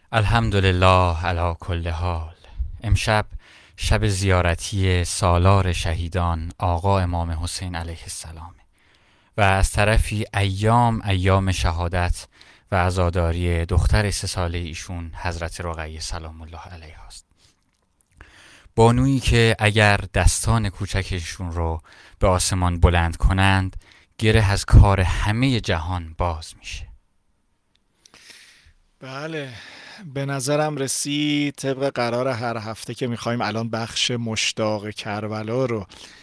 الحمدلله علی کل حال. امشب شب زیارتی سالار شهیدان آقا امام حسین علیه السلام و از طرفی ایام شهادت و عزاداری دختر 3 ساله ایشون حضرت رقیه سلام الله علیها است. بانویی که اگر دستان کوچکشون رو به آسمان بلند کنند گره از کار همه جهان باز میشه. بله، به نظرم رسید طبق قرار هر هفته که میخوایم الان بخش مشتاق کربلا رو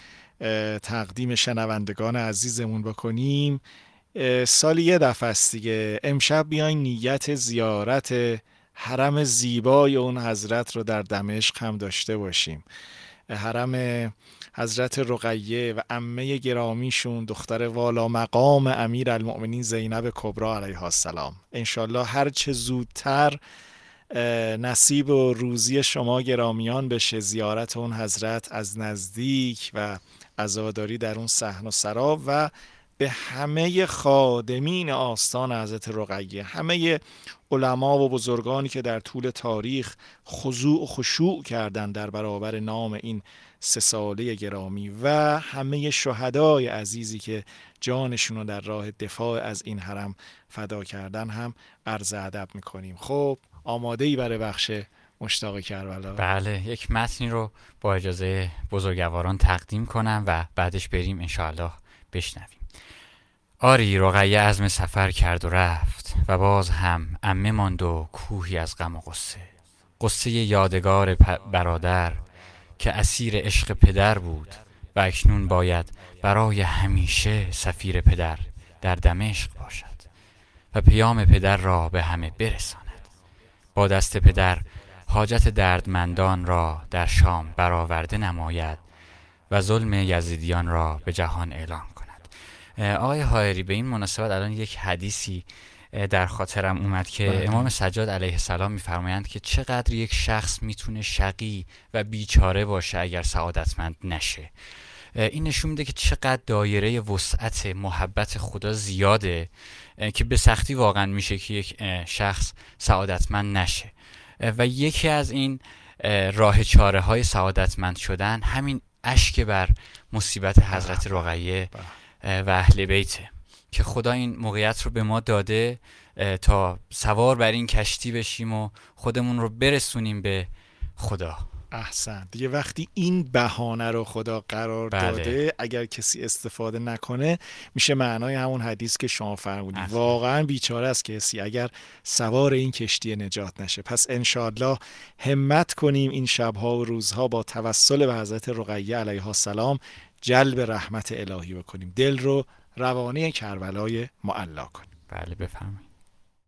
تقدیم شنوندگان عزیزمون بکنیم. سالی یه دفعه است دیگه. امشب بیاین نیت زیارت حرم زیبای اون حضرت رو در دمشق هم داشته باشیم. حرم حضرت رقیه و عمه گرامیشون دختر والا مقام امیر المؤمنین زینب کبری علیها السلام. انشالله هر چه زودتر نصیب و روزی شما گرامیان بشه زیارت اون حضرت از نزدیک و عزاداری در اون صحن و سرا و به همه خادمین آستان حضرت رقیه، همه علما و بزرگانی که در طول تاریخ خضوع و خشوع کردند در برابر نام این 3 ساله گرامی و همه شهدای عزیزی که جانشون رو در راه دفاع از این حرم فدا کردن هم عرض ادب میکنیم. خب آماده ای برای بخش مشتاق کربلا؟ بله، یک متنی رو با اجازه بزرگواران تقدیم کنم و بعدش بریم انشاءالله بشنویم. آری رقیه عزم سفر کرد و رفت و باز هم عمه ماند و کوهی از غم و غصه. غصه یادگار برادر که اسیر عشق پدر بود و اکنون باید برای همیشه سفیر پدر در دمشق باشد و پیام پدر را به همه برساند. با دست پدر حاجت دردمندان را در شام برآورده نماید و ظلم یزیدیان را به جهان اعلام کند. آقای حائری، به این مناسبت الان یک حدیثی در خاطرم اومد که امام سجاد علیه السلام میفرمایند که چقدر یک شخص میتونه شقی و بیچاره باشه اگر سعادتمند نشه. این نشون میده که چقدر دایره وسعت محبت خدا زیاده که به سختی واقعا میشه که یک شخص سعادتمند نشه و یکی از این راه چاره های سعادتمند شدن همین اشک بر مصیبت حضرت رقیه و اهل بیته که خدا این موقعیت رو به ما داده تا سوار بر این کشتی بشیم و خودمون رو برسونیم به خدا. احسن دیگه. وقتی این بهانه رو خدا قرار داده، اگر کسی استفاده نکنه میشه معنای همون حدیث که شما فرمودید. واقعا بیچاره است کسی اگر سوار این کشتی نجات نشه. پس انشاءالله همت کنیم این شبها و روزها با توسل به حضرت رقیه علیها السلام جلب رحمت الهی بکنیم، دل رو روانه کربلای معلا کنیم. بله بفرمایید.